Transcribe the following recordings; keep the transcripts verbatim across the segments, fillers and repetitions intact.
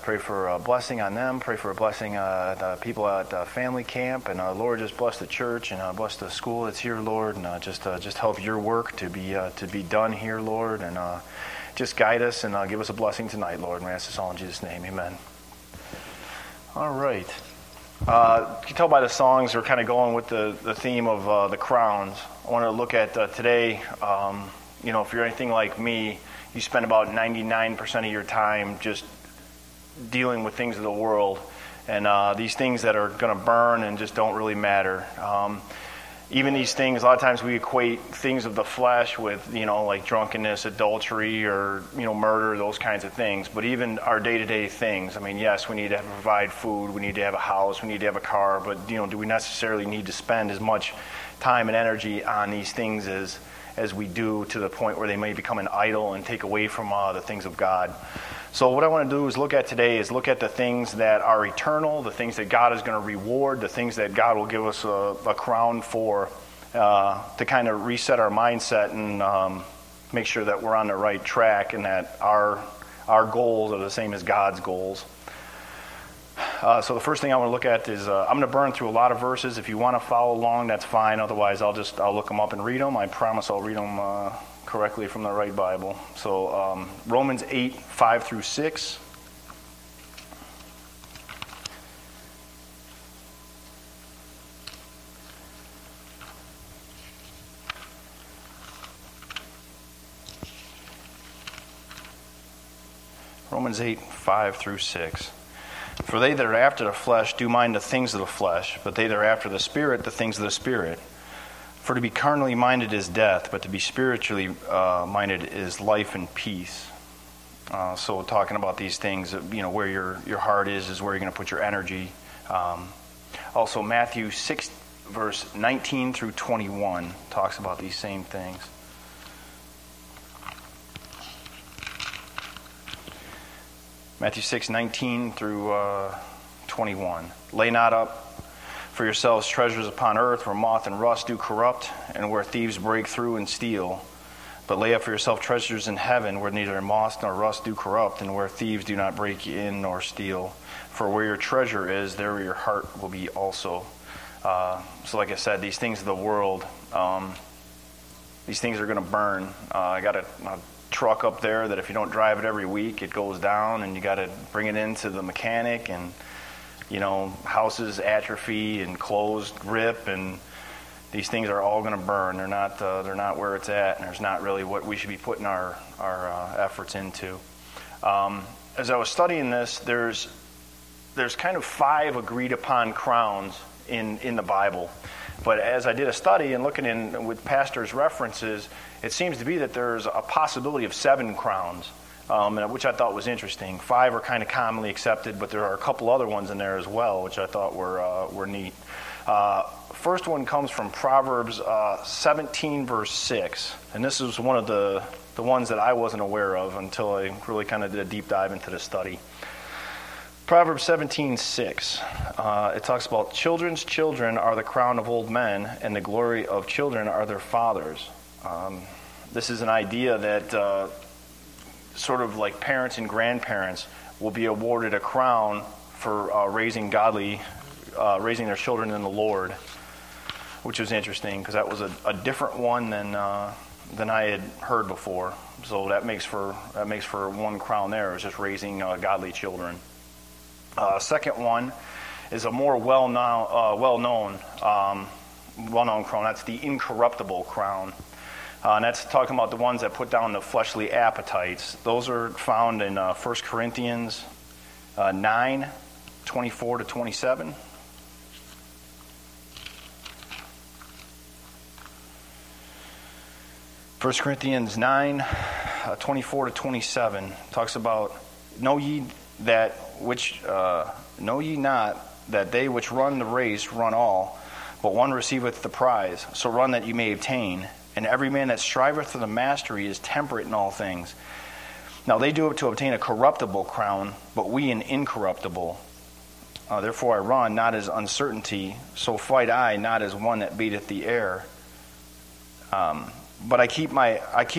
pray for a blessing on them. Pray for a blessing uh, the people at uh, family camp. And uh, Lord, just bless the church and uh, bless the school that's here, Lord. And uh, just uh, just help your work to be uh, to be done here, Lord. And uh, just guide us and uh, give us a blessing tonight, Lord. And we ask this all in Jesus' name. Amen. All right. Uh, you can tell by the songs we're kind of going with the, the theme of uh, the crowns. I want to look at uh, today, um, you know, if you're anything like me, you spend about ninety-nine percent of your time just dealing with things of the world. And uh, these things that are going to burn and just don't really matter. Um, even these things, a lot of times we equate things of the flesh with, you know, like drunkenness, adultery, or, you know, murder, those kinds of things. But even our day-to-day things, I mean, yes, we need to provide food, we need to have a house, we need to have a car, but, you know, do we necessarily need to spend as much time and energy on these things as, as we do to the point where they may become an idol and take away from uh, the things of God? So what I want to do is look at today is look at the things that are eternal, the things that God is going to reward, the things that God will give us a, a crown for, uh, to kind of reset our mindset and um, make sure that we're on the right track and that our our goals are the same as God's goals. Uh, so the first thing I want to look at is uh, I'm going to burn through a lot of verses. If you want to follow along, that's fine. Otherwise, I'll just I'll look them up and read them. I promise I'll read them Uh, correctly from the right Bible. So um, Romans eight, five through six. Romans eight, five through six. For they that are after the flesh do mind the things of the flesh, but they that are after the Spirit, the things of the Spirit. For to be carnally minded is death, but to be spiritually uh, minded is life and peace. Uh, so talking about these things, you know, where your, your heart is, is where you're going to put your energy. Um, also, Matthew six, verse nineteen through twenty-one talks about these same things. Matthew six, nineteen through uh, twenty-one. Lay not up for yourselves treasures upon earth, where moth and rust do corrupt, and where thieves break through and steal. But lay up for yourself treasures in heaven, where neither moth nor rust do corrupt, and where thieves do not break in nor steal. For where your treasure is, there your heart will be also. Uh, so like I said, these things of the world, um, these things are going to burn. Uh, I got a, a truck up there that if you don't drive it every week, it goes down, and you got to bring it into the mechanic, and you know, houses atrophy and clothes rip, and these things are all going to burn. They're not uh, they're not where it's at, and there's not really what we should be putting our our uh, efforts into. Um, as I was studying this, there's there's kind of five agreed upon crowns in in the Bible, but as I did a study and looking in with pastors' references, it seems to be that there's a possibility of seven crowns. Um, which I thought was interesting. Five are kind of commonly accepted, but there are a couple other ones in there as well, which I thought were uh, were neat. Uh, first one comes from Proverbs uh, seventeen, verse six, and this is one of the, the ones that I wasn't aware of until I really kind of did a deep dive into the study. Proverbs seventeen, six, uh, it talks about children's children are the crown of old men, and the glory of children are their fathers. Um, this is an idea that Uh, sort of like parents and grandparents will be awarded a crown for uh, raising godly, uh, raising their children in the Lord, which was interesting because that was a, a different one than uh, than I had heard before. So that makes for that makes for one crown there. It's just raising uh, godly children. Uh, second one is a more well known, uh, well known, um, well known crown. That's the incorruptible crown. Uh, and that's talking about the ones that put down the fleshly appetites. Those are found in uh, First Corinthians uh, nine, twenty-four to twenty-seven. First Corinthians nine, uh, twenty-four to twenty-seven talks about, know ye that which uh, know ye not that they which run the race run all, but one receiveth the prize. So run that you may obtain. And every man that striveth for the mastery is temperate in all things. Now they do it to obtain a corruptible crown, but we an incorruptible. Uh, therefore I run, not as uncertainty, so fight I, not as one that beateth the air. Um, but I keep my I keep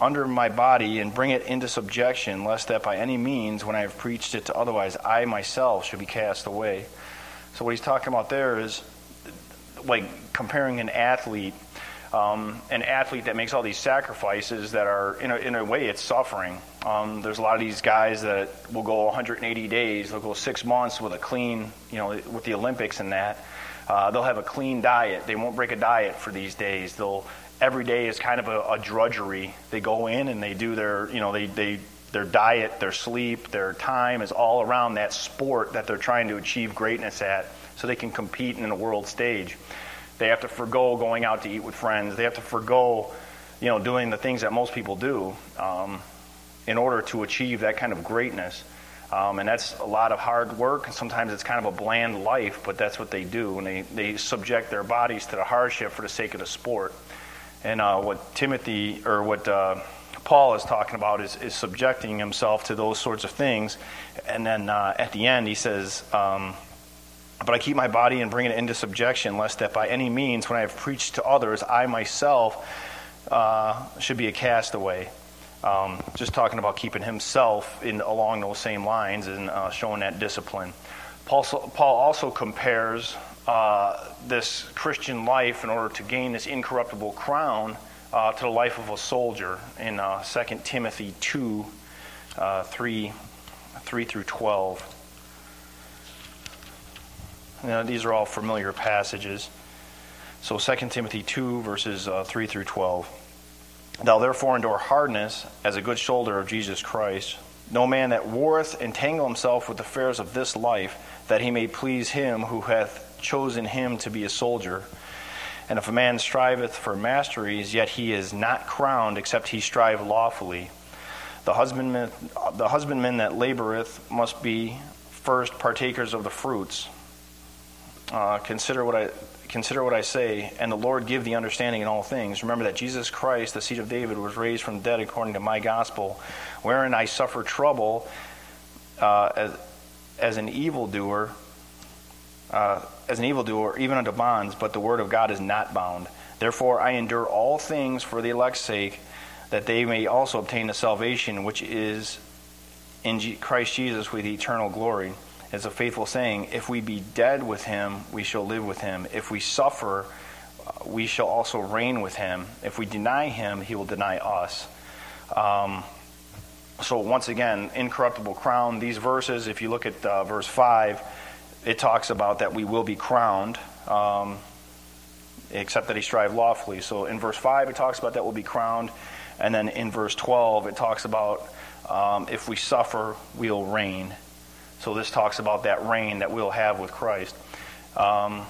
under my body and bring it into subjection, lest that by any means, when I have preached it to otherwise, I myself should be cast away. So what he's talking about there is like comparing an athlete, um, an athlete that makes all these sacrifices that are, in a, in a way, it's suffering. Um, there's a lot of these guys that will go one hundred eighty days, they'll go six months with a clean, you know, with the Olympics and that. Uh, they'll have a clean diet. They won't break a diet for these days. They'll every day is kind of a, a drudgery. They go in and they do their, you know, they, they their diet, their sleep, their time is all around that sport that they're trying to achieve greatness at, so they can compete in a world stage. They have to forgo going out to eat with friends. They have to forgo, you know, doing the things that most people do um, in order to achieve that kind of greatness. Um, and that's a lot of hard work. Sometimes it's kind of a bland life, but that's what they do. And they, they subject their bodies to the hardship for the sake of the sport. And uh, what Timothy, or what uh, Paul is talking about is, is subjecting himself to those sorts of things. And then uh, at the end he says, um, but I keep my body and bring it into subjection, lest that by any means, when I have preached to others, I myself uh, should be a castaway. Um, just talking about keeping himself in along those same lines and uh, showing that discipline. Paul, Paul also compares uh, this Christian life in order to gain this incorruptible crown uh, to the life of a soldier in uh, Second Timothy two, uh, three, three through twelve. Now, these are all familiar passages. So Second Timothy two, verses uh, three through twelve. Thou therefore endure hardness as a good soldier of Jesus Christ. No man that warreth entangle himself with the affairs of this life, that he may please him who hath chosen him to be a soldier. And if a man striveth for masteries, yet he is not crowned, except he strive lawfully. The husbandman, the husbandman that laboreth must be first partakers of the fruits. Uh, consider what I consider what I say, and the Lord give thee understanding in all things. Remember that Jesus Christ, the seed of David, was raised from the dead according to my gospel, wherein I suffer trouble uh, as, as an evildoer, uh, as an evildoer, even unto bonds, but the word of God is not bound. Therefore I endure all things for the elect's sake, that they may also obtain the salvation which is in G- Christ Jesus with eternal glory. It's a faithful saying, if we be dead with him, we shall live with him. If we suffer, we shall also reign with him. If we deny him, he will deny us. Um, so once again, incorruptible crown. These verses, if you look at uh, verse five, it talks about that we will be crowned, um, except that he strive lawfully. So in verse five, it talks about that we'll be crowned. And then in verse twelve, it talks about um, if we suffer, we'll reign. So this talks about that reign that we'll have with Christ. Um,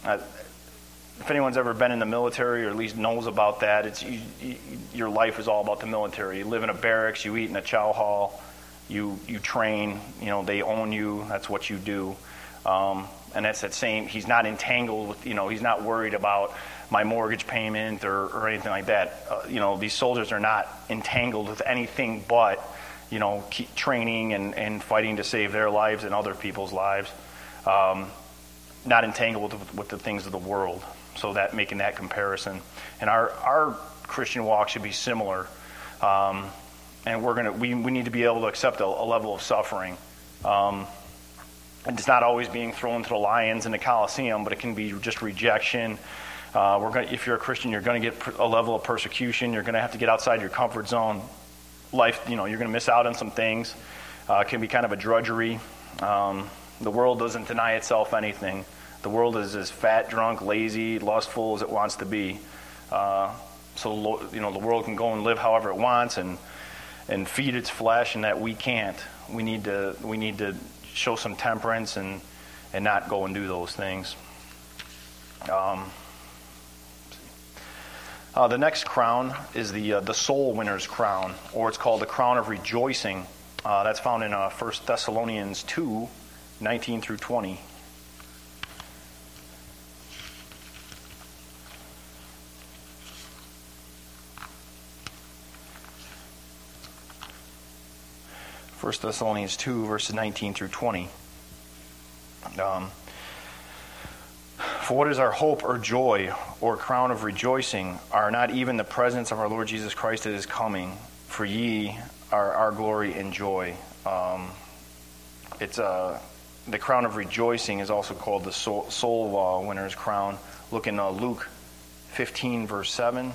if anyone's ever been in the military or at least knows about that, it's you, you, your life is all about the military. You live in a barracks, you eat in a chow hall, you you train. You know, they own you. That's what you do. Um, and that's that same. He's not entangled with. You know, he's not worried about my mortgage payment or, or anything like that. Uh, you know, these soldiers are not entangled with anything but, you know, keep training and, and fighting to save their lives and other people's lives, um, not entangled with, with the things of the world. So that making that comparison, and our our Christian walk should be similar, um, and we're gonna we, we need to be able to accept a, a level of suffering, um, and it's not always being thrown to the lions in the Colosseum, but it can be just rejection. Uh, we're gonna, if you're a Christian, you're going to get a level of persecution. You're going to have to get outside your comfort zone. Life, you know, you're going to miss out on some things. Uh, it can be kind of a drudgery. Um, the world doesn't deny itself anything. The world is as fat, drunk, lazy, lustful as it wants to be. Uh, so, you know, the world can go and live however it wants and and feed its flesh, and that we can't. We need to we need to show some temperance and and not go and do those things. Um, Uh, the next crown is the uh, the soul winner's crown, or it's called the crown of rejoicing. Uh, that's found in uh, First Thessalonians two, nineteen through twenty. First Thessalonians two, verses nineteen through twenty. Um, For what is our hope or joy or crown of rejoicing? Are not even the presence of our Lord Jesus Christ that is coming? For ye are our glory and joy. Um, it's uh, the crown of rejoicing is also called the soul, soul uh, winner's crown. Look in uh, Luke fifteen, verse seven.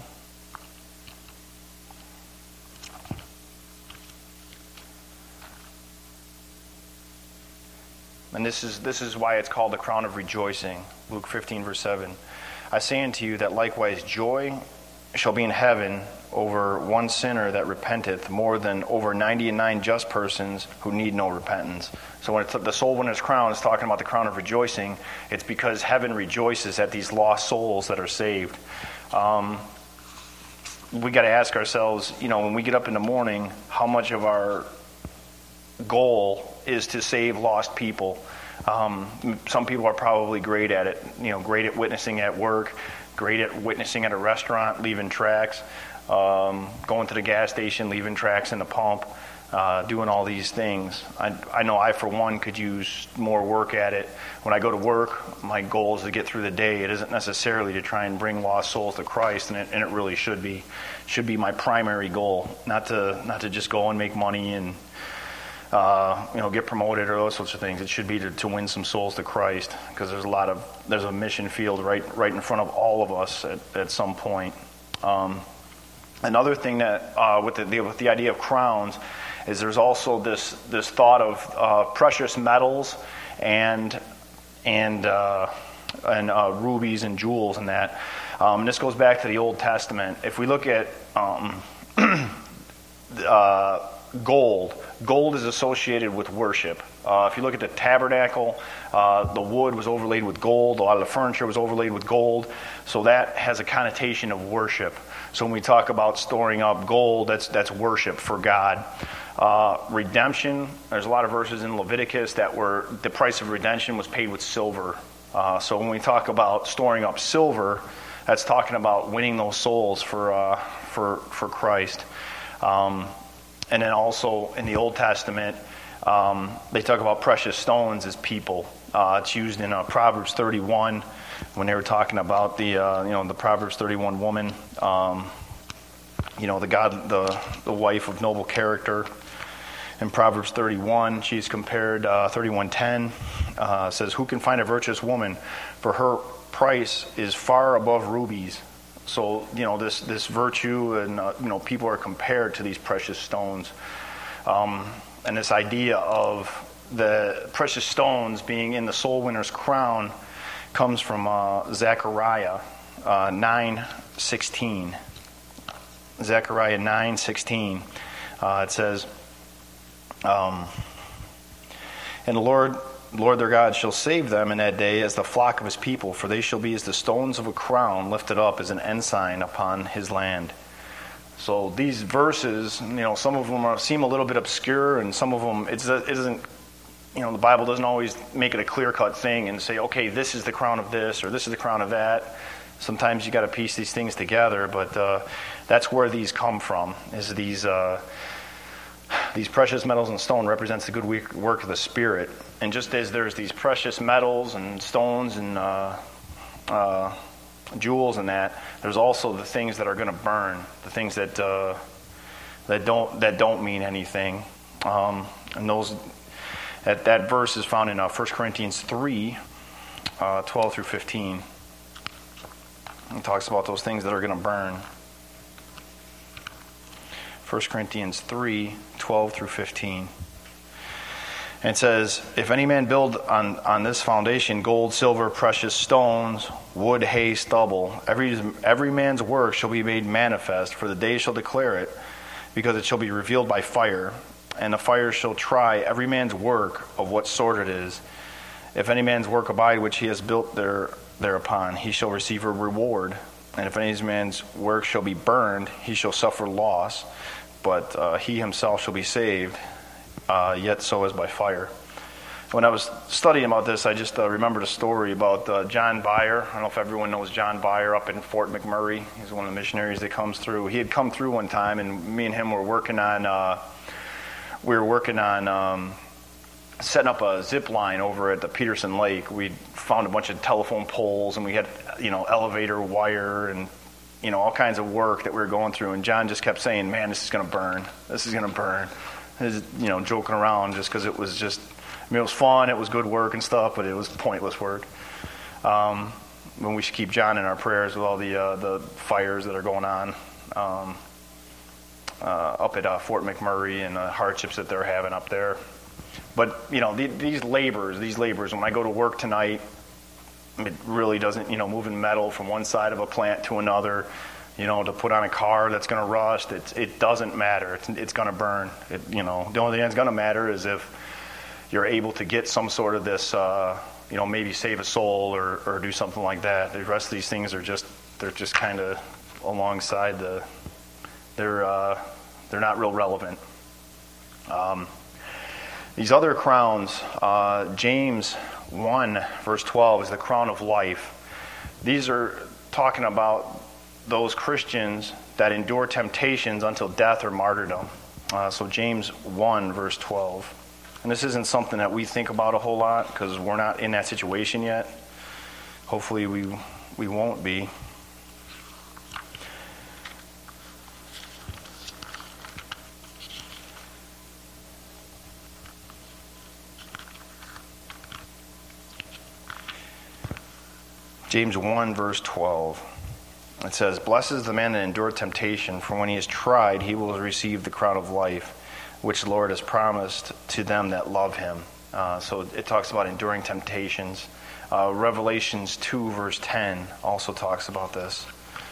And this is this is why it's called the crown of rejoicing. Luke fifteen, verse seven. I say unto you that likewise joy shall be in heaven over one sinner that repenteth, more than over ninety and nine just persons who need no repentance. So when it's, the soul winner's crown is talking about the crown of rejoicing, it's because heaven rejoices at these lost souls that are saved. Um, we got to ask ourselves, you know, when we get up in the morning, how much of our goal is to save lost people. Um, some people are probably great at it, you know, great at witnessing at work, great at witnessing at a restaurant, leaving tracts, um, going to the gas station, leaving tracts in the pump, uh, doing all these things. I, I know I, for one, could use more work at it. When I go to work, my goal is to get through the day. It isn't necessarily to try and bring lost souls to Christ, and it, and it really should be. Should be my primary goal, not to not to just go and make money and Uh, you know, get promoted or those sorts of things. It should be to, to win some souls to Christ, because there's a lot of there's a mission field right right in front of all of us at, at some point. Um, another thing that uh, with the, the with the idea of crowns is there's also this this thought of uh, precious metals and and uh, and uh, rubies and jewels and that. Um, and this goes back to the Old Testament. If we look at um, uh, gold. Gold is associated with worship. Uh, if you look at the tabernacle, uh, the wood was overlaid with gold. A lot of the furniture was overlaid with gold. So that has a connotation of worship. So when we talk about storing up gold, that's that's worship for God. Uh, redemption, there's a lot of verses in Leviticus that were the price of redemption was paid with silver. Uh, so when we talk about storing up silver, that's talking about winning those souls for uh, for for Christ. Um, And then also in the Old Testament, um, they talk about precious stones as people. Uh, it's used in uh, Proverbs thirty-one when they were talking about the uh, you know the Proverbs thirty-one woman, um, you know the God the the wife of noble character. In Proverbs thirty-one, she's compared uh, thirty-one ten uh, says, "Who can find a virtuous woman? For her price is far above rubies." So, you know, this, this virtue and, uh, you know, people are compared to these precious stones. Um, and this idea of the precious stones being in the soul winner's crown comes from uh, Zechariah uh, nine sixteen. Zechariah nine sixteen. Uh, it says, um, and the Lord... Lord their God shall save them in that day as the flock of his people, for they shall be as the stones of a crown lifted up as an ensign upon his land. So these verses, you know, some of them are, seem a little bit obscure, and some of them, it's, it isn't, you know, the Bible doesn't always make it a clear-cut thing and say, okay, this is the crown of this, or this is the crown of that. Sometimes you got to piece these things together, but uh, that's where these come from, is these... Uh, These precious metals and stone represents the good work of the Spirit. And just as there's these precious metals and stones and uh, uh, jewels and that, there's also the things that are going to burn, the things that uh, that don't that don't mean anything. Um, and those that that verse is found in uh, First Corinthians three, uh, twelve through fifteen. It talks about those things that are going to burn. First Corinthians three, twelve through fifteen. And it says, if any man build on, on this foundation gold, silver, precious stones, wood, hay, stubble, every every man's work shall be made manifest, for the day shall declare it, because it shall be revealed by fire, and the fire shall try every man's work of what sort it is. If any man's work abide which he has built there thereupon, he shall receive a reward. And if any man's work shall be burned, he shall suffer loss, but uh, he himself shall be saved, uh, yet so as by fire. When I was studying about this, I just uh, remembered a story about uh, John Byer. I don't know if everyone knows John Byer up in Fort McMurray. He's one of the missionaries that comes through. He had come through one time, and me and him were working on, uh, we were working on um, setting up a zip line over at the Peterson Lake. We found a bunch of telephone poles, and we had, you know, elevator wire and, you know, all kinds of work that we were going through. And John just kept saying, man, this is going to burn. This is going to burn. His, you know, joking around just because it was just, I mean, it was fun. It was good work and stuff, but it was pointless work. Um, when we should keep John in our prayers with all the uh, the fires that are going on um, uh, up at uh, Fort McMurray and the hardships that they're having up there. But, you know, the, these laborers, these laborers, when I go to work tonight, it really doesn't, you know, moving metal from one side of a plant to another, you know, to put on a car that's going to rust, it, it doesn't matter. It's, it's going to burn. It, you know, the only thing that's going to matter is if you're able to get some sort of this, uh, you know, maybe save a soul or, or do something like that. The rest of these things are just, they're just kind of alongside the, they're, uh, they're not real relevant. Um, these other crowns, uh, James one, verse twelve, is the crown of life. These are talking about those Christians that endure temptations until death or martyrdom. Uh, so James one, verse twelve. And this isn't something that we think about a whole lot because we're not in that situation yet. Hopefully we we won't be. James one, verse twelve. It says, "Blessed is the man that endured temptation, for when he is tried, he will receive the crown of life, which the Lord has promised to them that love him." Uh, so it talks about enduring temptations. Uh, Revelations two, verse ten also talks about this.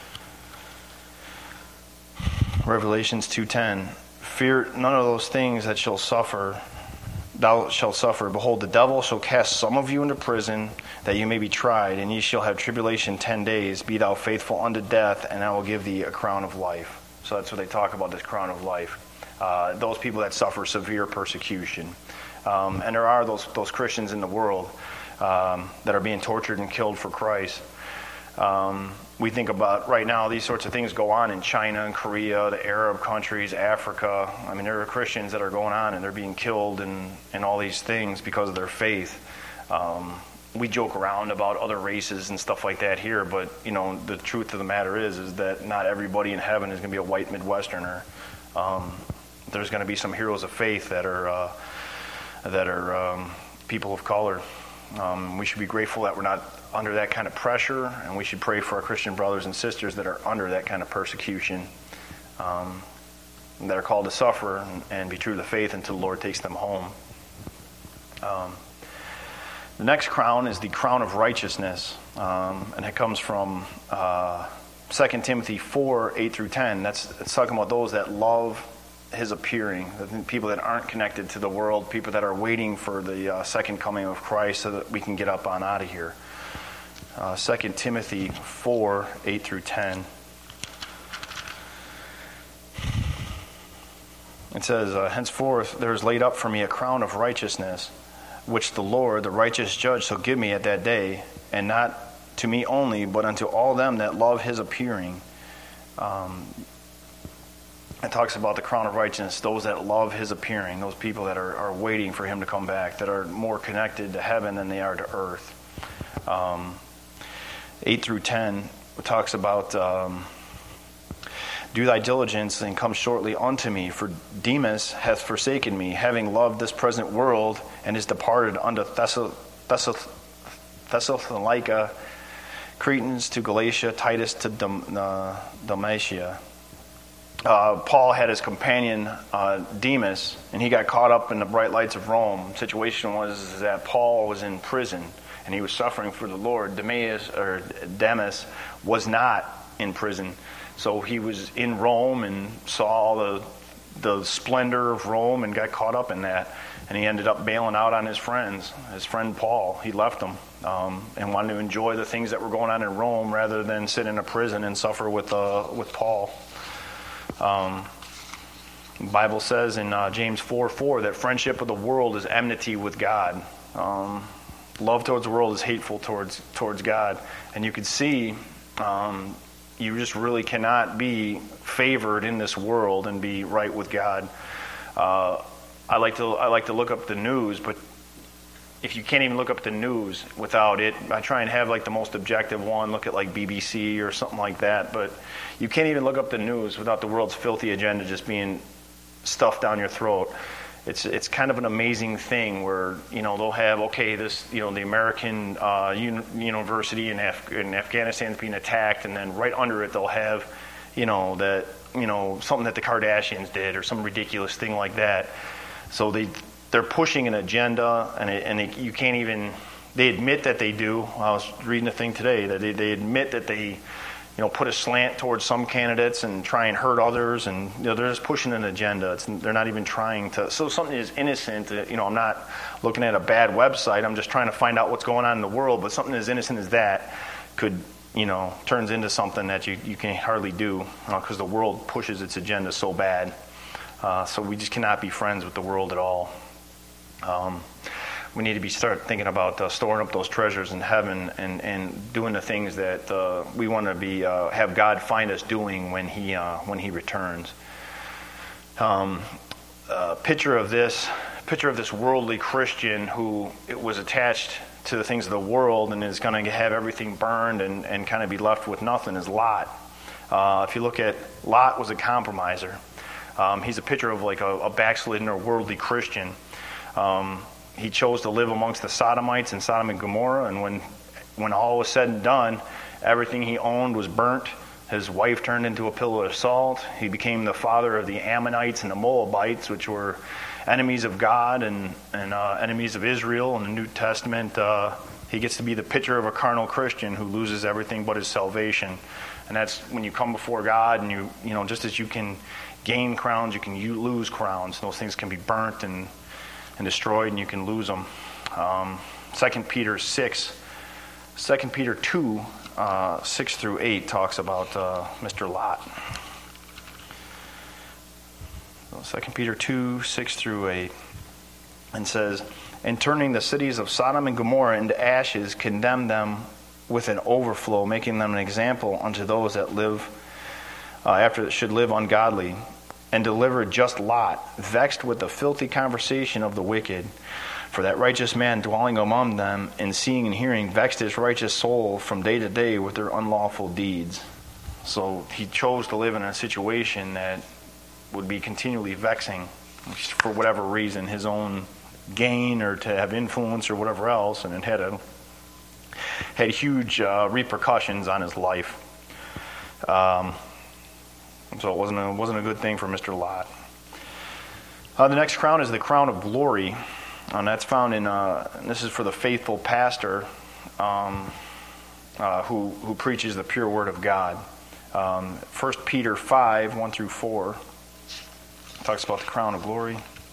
Revelations two ten. "Fear none of those things that shall suffer, thou shalt suffer. Behold, the devil shall cast some of you into prison, that you may be tried, and ye shall have tribulation ten days. Be thou faithful unto death, and I will give thee a crown of life." So that's what they talk about, this crown of life. Uh, those people that suffer severe persecution. Um, and there are those those Christians in the world um, that are being tortured and killed for Christ. Um, we think about right now these sorts of things go on in China and Korea, the Arab countries, Africa. I mean, there are Christians that are going on and they're being killed and, and all these things because of their faith. Um, we joke around about other races and stuff like that here, but you know the truth of the matter is is that not everybody in heaven is going to be a white Midwesterner. Um, there's going to be some heroes of faith that are uh, that are um, people of color. Um, we should be grateful that we're not under that kind of pressure, and we should pray for our Christian brothers and sisters that are under that kind of persecution, um, that are called to suffer and, and be true to the faith until the Lord takes them home. Um, the next crown is the crown of righteousness, um, and it comes from uh, Second Timothy four, eight through ten. That's it's talking about those that love his appearing, the people that aren't connected to the world, people that are waiting for the uh, second coming of Christ so that we can get up on out of here. Uh, Second Timothy four, eight through ten. It says, uh, "Henceforth there is laid up for me a crown of righteousness, which the Lord, the righteous judge, shall give me at that day, and not to me only, but unto all them that love his appearing." Um, it talks about the crown of righteousness, those that love his appearing, those people that are, are waiting for him to come back, that are more connected to heaven than they are to earth. Um, eight through ten talks about, um, "Do thy diligence and come shortly unto me, for Demas hath forsaken me, having loved this present world, and is departed unto Thessal- Thessal- Thessalonica, Cretans to Galatia, Titus to Dam- uh, Dalmatia." Uh, Paul had his companion uh, Demas, and he got caught up in the bright lights of Rome. The situation was that Paul was in prison, and he was suffering for the Lord. Demas, or Demas was not in prison, so he was in Rome and saw all the the splendor of Rome and got caught up in that. And he ended up bailing out on his friends, his friend Paul. He left them um, and wanted to enjoy the things that were going on in Rome rather than sit in a prison and suffer with uh, with Paul. Um, the Bible says in uh, James four four that friendship with the world is enmity with God. Um, love towards the world is hateful towards towards God. And you can see um, you just really cannot be favored in this world and be right with God. Uh, I like to I like to look up the news, but if you can't even look up the news without it, I try and have like the most objective one, look at like B B C or something like that, but you can't even look up the news without the world's filthy agenda just being stuffed down your throat. It's it's kind of an amazing thing where, you know, they'll have, okay, this, you know, the American uh, uni- university in, Af- in Afghanistan is being attacked, and then right under it they'll have, you know, that, you know, something that the Kardashians did or some ridiculous thing like that. So they they're pushing an agenda, and it, and they, you can't even. They admit that they do. I was reading a thing today that they, they admit that they, you know, put a slant towards some candidates and try and hurt others, and you know they're just pushing an agenda. It's, they're not even trying to. So something is innocent. You know, I'm not looking at a bad website. I'm just trying to find out what's going on in the world. But something as innocent as that could, you know, turns into something that you you can hardly do because uh, the world pushes its agenda so bad. Uh, so we just cannot be friends with the world at all. Um, we need to be start thinking about uh, storing up those treasures in heaven and, and doing the things that uh, we want to be uh, have God find us doing when he uh, when he returns. Um, a picture of this picture of this worldly Christian who it was attached to the things of the world and is going to have everything burned and, and kind of be left with nothing is Lot. Uh, if you look at Lot was a compromiser. Um, he's a picture of like a, a backslidden or worldly Christian. Um, he chose to live amongst the Sodomites in Sodom and Gomorrah, and when when all was said and done, everything he owned was burnt. His wife turned into a pillar of salt. He became the father of the Ammonites and the Moabites, which were enemies of God and, and uh, enemies of Israel. In the New Testament, uh, he gets to be the picture of a carnal Christian who loses everything but his salvation. And that's when you come before God, and you you know just as you can gain crowns, you can you lose crowns. Those things can be burnt and and destroyed, and you can lose them. Um, Second Peter six, Second Peter two, uh, six through eight talks about uh, Mister Lot. So Second Peter two, six through eight, and says, "And turning the cities of Sodom and Gomorrah into ashes, condemned them with an overflow, making them an example unto those that live uh, after that should live ungodly. And delivered just Lot, vexed with the filthy conversation of the wicked. For that righteous man dwelling among them, and seeing and hearing, vexed his righteous soul from day to day with their unlawful deeds." So he chose to live in a situation that would be continually vexing for whatever reason, his own gain or to have influence or whatever else, and it had a had huge uh, repercussions on his life. Um, So it wasn't a, wasn't a good thing for Mister Lot. Uh, the next crown is the crown of glory. And that's found in, uh, this is for the faithful pastor um, uh, who, who preaches the pure word of God. Um, First Peter five, one through four talks about the crown of glory.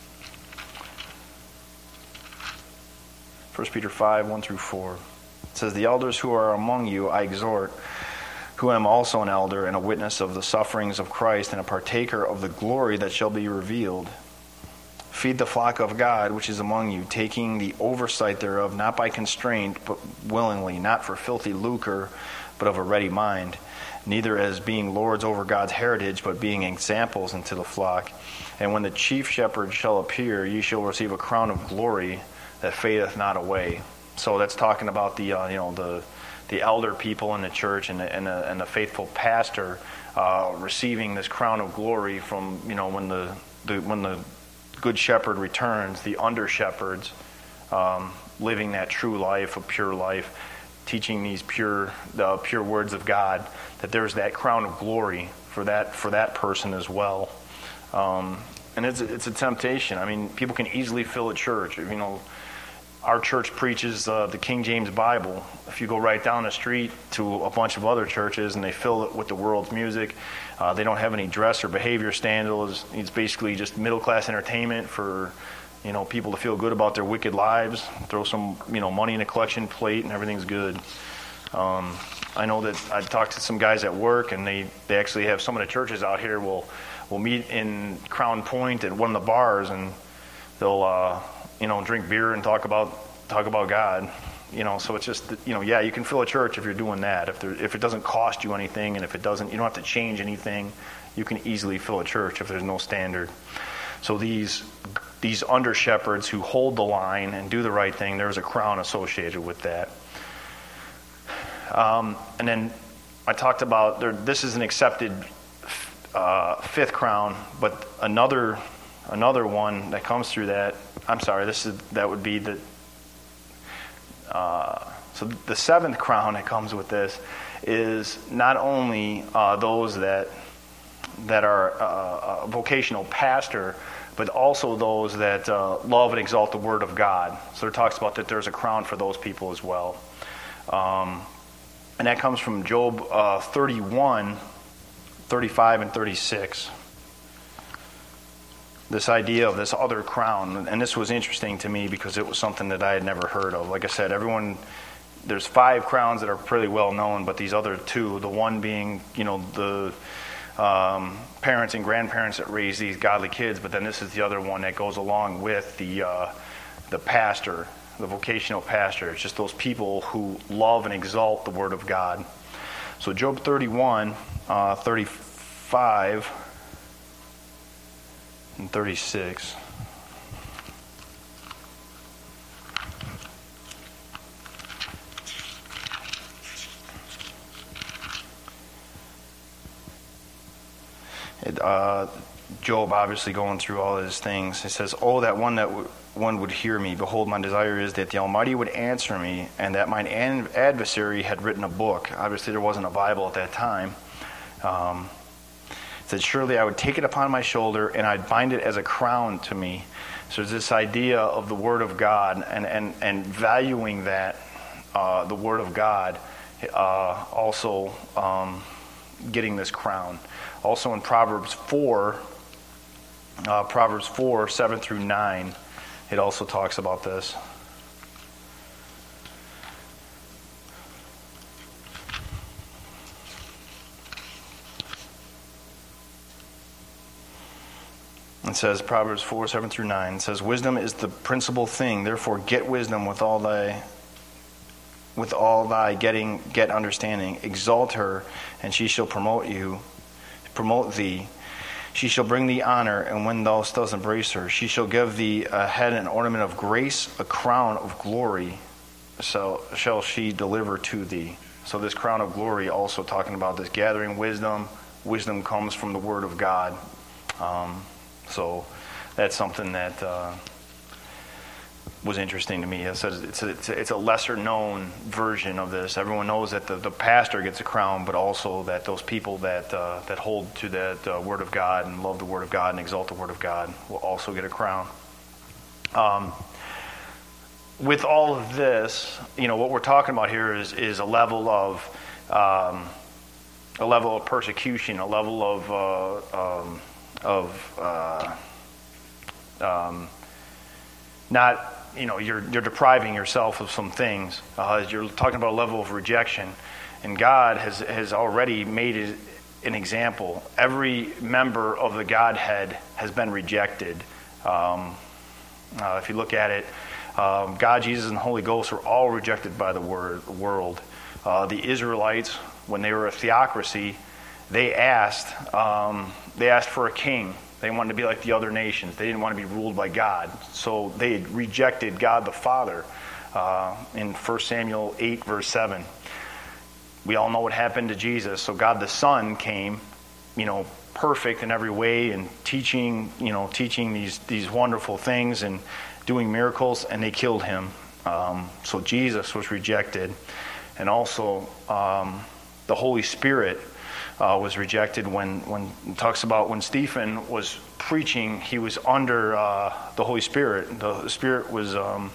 First Peter five, one through four. It says, "The elders who are among you I exhort, who am also an elder and a witness of the sufferings of Christ and a partaker of the glory that shall be revealed. Feed the flock of God which is among you, taking the oversight thereof, not by constraint, but willingly, not for filthy lucre, but of a ready mind, neither as being lords over God's heritage, but being examples unto the flock. And when the chief shepherd shall appear, ye shall receive a crown of glory that fadeth not away." So that's talking about the uh, you know the the elder people in the church and the, and the, and the faithful pastor uh, receiving this crown of glory from, you know, when the, the when the good shepherd returns, the under shepherds um, living that true life, a pure life, teaching these pure the pure words of God, that there's that crown of glory for that for that person as well. Um, and it's it's a temptation. I mean, people can easily fill a church. You know, our church preaches uh, the King James Bible. If you go right down the street to a bunch of other churches and they fill it with the world's music, uh, they don't have any dress or behavior standards. It's basically just middle-class entertainment for, you know, people to feel good about their wicked lives. Throw some, you know, money in a collection plate and everything's good. Um, I know that I talked to some guys at work, and they, they actually have some of the churches out here will will meet in Crown Point at one of the bars, and they'll uh, you know drink beer and talk about talk about God. You know, so it's just, you know, yeah, you can fill a church if you're doing that. If there, if it doesn't cost you anything, and if it doesn't, you don't have to change anything, you can easily fill a church if there's no standard. So these these under shepherds who hold the line and do the right thing, there's a crown associated with that. Um, and then I talked about there, this is an accepted uh, fifth crown, but another another one that comes through that. I'm sorry, this is that would be the uh, so the seventh crown that comes with this is not only uh, those that that are uh, a vocational pastor, but also those that uh, love and exalt the Word of God. So it talks about that there's a crown for those people as well. Um, and that comes from Job uh, thirty-one, thirty-five, and thirty-six. This idea of this other crown. And this was interesting to me because it was something that I had never heard of. Like I said, everyone, there's five crowns that are pretty well known, but these other two, the one being, you know, the Um, parents and grandparents that raise these godly kids, but then this is the other one that goes along with the uh, the pastor, the vocational pastor. It's just those people who love and exalt the Word of God. So Job thirty-one, uh, thirty-five, and thirty-six. It, uh, Job obviously going through all his things. It says, "Oh, that one that w- one would hear me. Behold, my desire is that the Almighty would answer me, and that mine an- adversary had written a book." Obviously, there wasn't a Bible at that time. Um, it said, "Surely I would take it upon my shoulder, and I'd bind it as a crown to me." So there's this idea of the Word of God, and and and valuing that uh, the Word of God, uh, also um, getting this crown. Also in Proverbs four, uh, Proverbs four, seven through nine, it also talks about this. It says, Proverbs four, seven through nine, it says, "Wisdom is the principal thing, therefore get wisdom with all thy with all thy getting get understanding. Exalt her, and she shall promote you. promote thee. She shall bring thee honor, and when thou dost embrace her, she shall give thee a head and ornament of grace, a crown of glory, so shall she deliver to thee." So this crown of glory also talking about this gathering wisdom. Wisdom comes from the Word of God. Um, so that's something that uh, was interesting to me. It says it's a, it's a, it's a lesser known version of this. Everyone knows that the, the pastor gets a crown, but also that those people that uh, that hold to that uh, Word of God and love the Word of God and exalt the Word of God will also get a crown. Um, with all of this, you know, what we're talking about here is is a level of um, a level of persecution, a level of uh, um, of uh, um, not. You know, you're you're depriving yourself of some things. Uh, you're talking about a level of rejection, and God has has already made it an example. Every member of the Godhead has been rejected. Um, uh, if you look at it, um, God, Jesus, and the Holy Ghost were all rejected by the word, world. Uh, the Israelites, when they were a theocracy, they asked um, they asked for a king. They wanted to be like the other nations. They didn't want to be ruled by God. So they had rejected God the Father uh, in First Samuel eight, verse seven. We all know what happened to Jesus. So God the Son came, you know, perfect in every way and teaching, you know, teaching these, these wonderful things and doing miracles, and they killed him. Um, so Jesus was rejected. And also um, the Holy Spirit Uh, was rejected when, when it talks about when Stephen was preaching, he was under uh, the Holy Spirit. The Spirit was, um,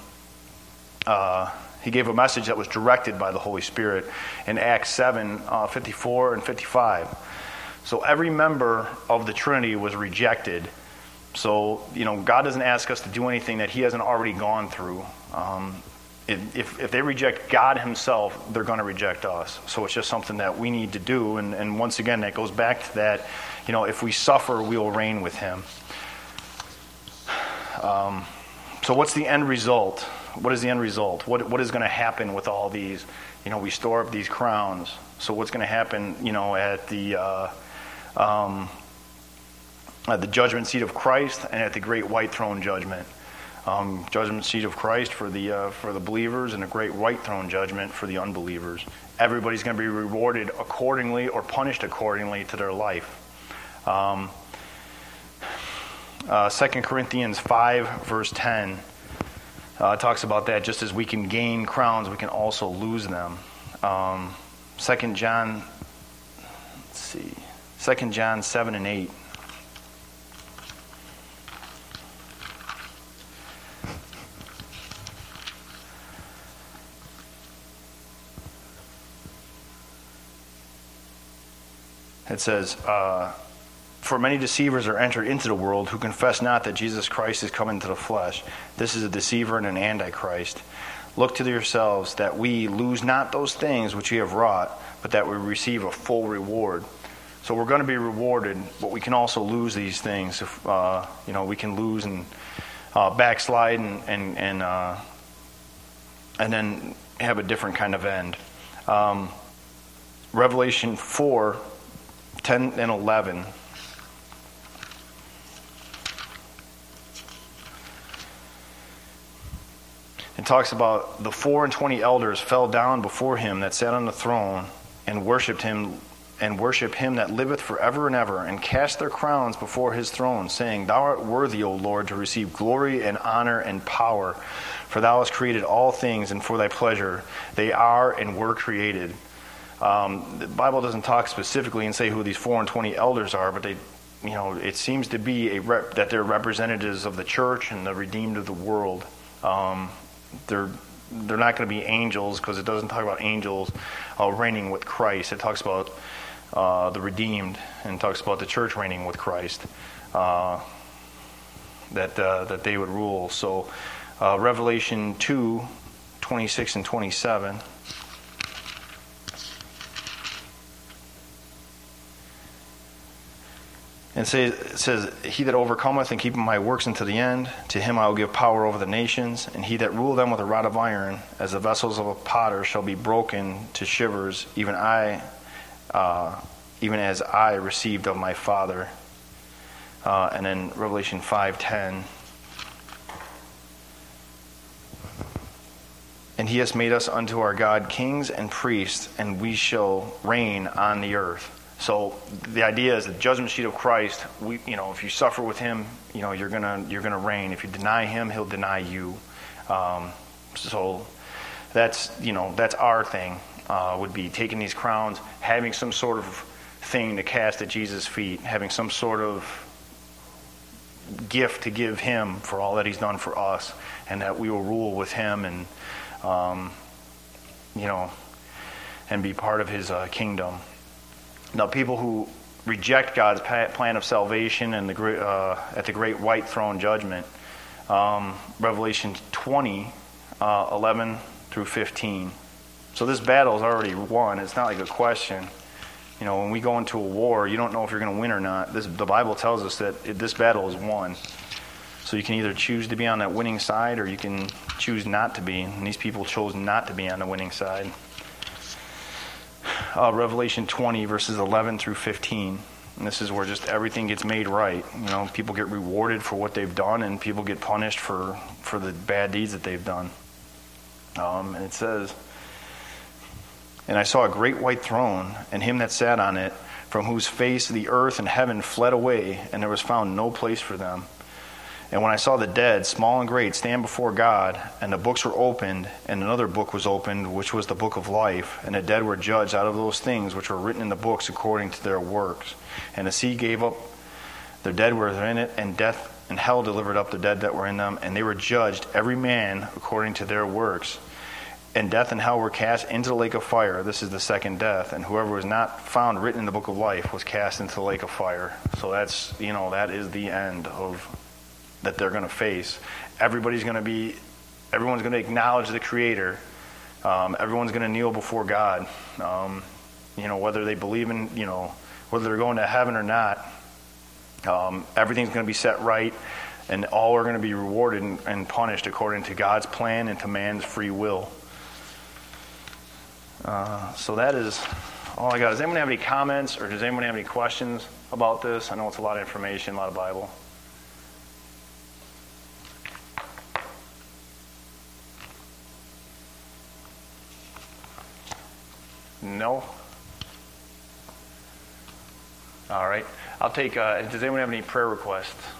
uh, he gave a message that was directed by the Holy Spirit in Acts seven, uh, fifty-four and fifty-five. So every member of the Trinity was rejected. So, you know, God doesn't ask us to do anything that he hasn't already gone through. Um, If, if they reject God himself, they're going to reject us. So it's just something that we need to do. And, and once again, that goes back to that, you know, if we suffer, we will reign with him. Um, so what's the end result? What is the end result? What What is going to happen with all these? You know, we store up these crowns. So what's going to happen, you know, at the uh, um, at the judgment seat of Christ and at the great white throne judgment. Um, judgment seat of Christ for the uh, for the believers, and a great white throne judgment for the unbelievers. Everybody's going to be rewarded accordingly or punished accordingly to their life. Um, uh, Second Corinthians five, verse ten, uh, talks about that. Just as we can gain crowns, we can also lose them. Um, Second John, let's see, Second John seven and eight. It says, uh, for many deceivers are entered into the world who confess not that Jesus Christ is come into the flesh. This is a deceiver and an antichrist. Look to yourselves that we lose not those things which we have wrought, but that we receive a full reward. So we're going to be rewarded, but we can also lose these things. If uh, you know, we can lose and uh, backslide and and and, uh, and then have a different kind of end. Um, Revelation four. ten and eleven. It talks about the four and twenty elders fell down before him that sat on the throne and worshipped him and worship him that liveth forever and ever, and cast their crowns before his throne, saying, Thou art worthy, O Lord, to receive glory and honor and power, for thou hast created all things, and for thy pleasure they are and were created. Um, the Bible doesn't talk specifically and say who these four and twenty elders are, but they, you know, it seems to be a rep, that they're representatives of the church and the redeemed of the world. Um, they're they're not going to be angels, because it doesn't talk about angels uh, reigning with Christ. It talks about uh, the redeemed, and talks about the church reigning with Christ, uh, that uh, that they would rule. So uh, Revelation two, twenty-six and twenty-seven. And it says, He that overcometh and keepeth my works unto the end, to him I will give power over the nations, and he that rule them with a rod of iron, as the vessels of a potter shall be broken to shivers, even I, uh, even as I received of my Father. Uh, and then Revelation five ten. And he has made us unto our God kings and priests, and we shall reign on the earth. So the idea is the judgment seat of Christ. We, you know, if you suffer with him, you know, you're gonna you're gonna reign. If you deny him, he'll deny you. Um, so that's you know that's our thing. Uh, would be taking these crowns, having some sort of thing to cast at Jesus' feet, having some sort of gift to give him for all that he's done for us, and that we will rule with him, and um, you know, and be part of his uh, kingdom. Now, people who reject God's plan of salvation and the great, uh, at the great white throne judgment, um, Revelation twenty, uh, eleven through fifteen. So this battle is already won. It's not like a question. You know, when we go into a war, you don't know if you're going to win or not. This, the Bible tells us that it, this battle is won. So you can either choose to be on that winning side, or you can choose not to be. And these people chose not to be on the winning side. Uh, Revelation twenty, verses eleven through fifteen. And this is where just everything gets made right. You know, people get rewarded for what they've done, and people get punished for, for the bad deeds that they've done. Um, and it says, And I saw a great white throne, and him that sat on it, from whose face the earth and heaven fled away, and there was found no place for them. And when I saw the dead, small and great, stand before God, and the books were opened, and another book was opened, which was the book of life. And the dead were judged out of those things which were written in the books according to their works. And the sea gave up their dead were in it, and death and hell delivered up the dead that were in them. And they were judged, every man according to their works. And death and hell were cast into the lake of fire. This is the second death. And whoever was not found written in the book of life was cast into the lake of fire. So that's, you know, that is the end of that they're going to face. Everybody's going to be, everyone's going to acknowledge the Creator. Um, everyone's going to kneel before God. Um, you know, whether they believe in, you know, whether they're going to heaven or not, um, everything's going to be set right, and all are going to be rewarded and, and punished according to God's plan and to man's free will. Uh, so that is all I got. Does anyone have any comments, or does anyone have any questions about this? I know it's a lot of information, a lot of Bible. No? All right. I'll take, uh, does anyone have any prayer requests?